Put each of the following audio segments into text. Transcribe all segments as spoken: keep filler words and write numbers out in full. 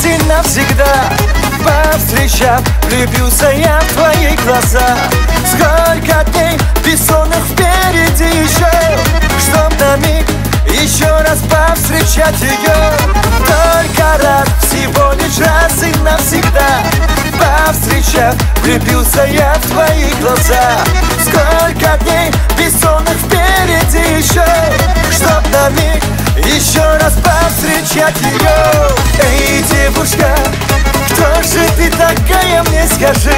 и навсегда. Повстречав, влюбился я в твои глаза. Сколько дней бессонных впереди еще, чтоб на миг еще раз повстречать ее. Только раз, всего лишь раз и навсегда. Повстречав, влюбился я в твои глаза. Сколько дней бессонных впереди еще, чтоб на миг еще раз повстречать ее. Эй, девушка, кто же ты такая, мне скажи?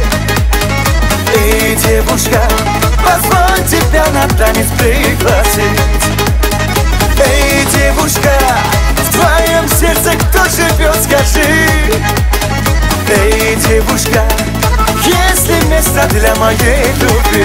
Эй, девушка, позволь тебя на танец пригласить. Эй, девушка, в твоем сердце кто живет, скажи? Эй, девушка, есть ли место для моей любви?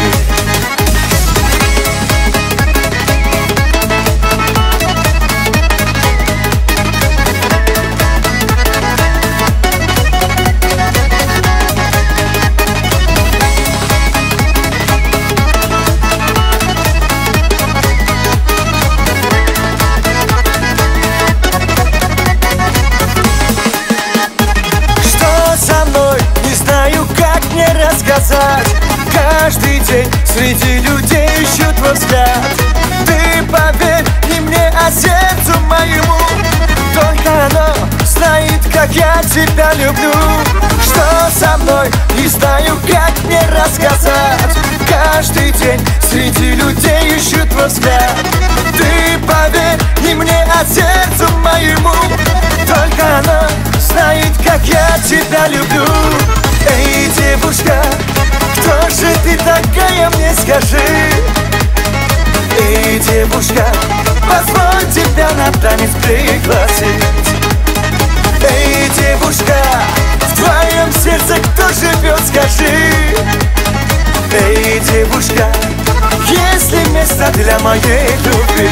Каждый день среди людей ищу твой взгляд. Ты поверь не мне, а сердцу моему. Только оно знает, как я тебя люблю. Что со мной, не знаю, как мне рассказать. Каждый день среди людей ищу твой взгляд. Ты поверь не мне, а сердцу моему. Только оно знает, как я тебя люблю. Эй, девушка, кто же ты такая, мне скажи? Эй, девушка, позволь тебя на танец пригласить. Эй, девушка, в твоем сердце кто живет, скажи? Эй, девушка, есть ли место для моей любви?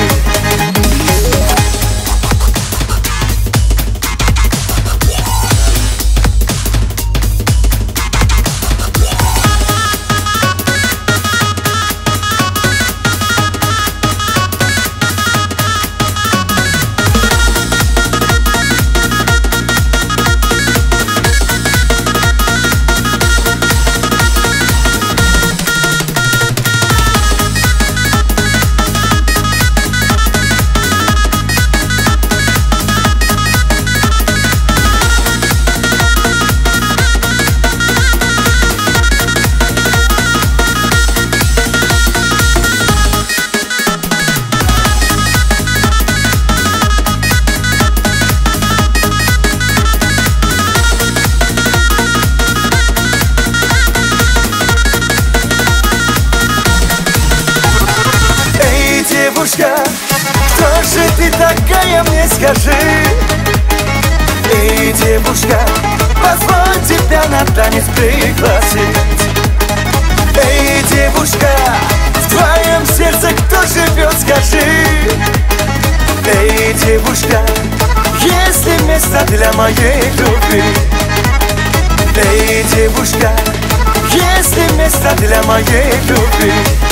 Девушка, кто же ты такая, мне скажи? Эй, девушка, позволь тебя на танец пригласить. Эй, девушка, в твоем сердце кто живет, скажи? Эй, девушка, есть ли место для моей любви? Эй, девушка, есть ли место для моей любви?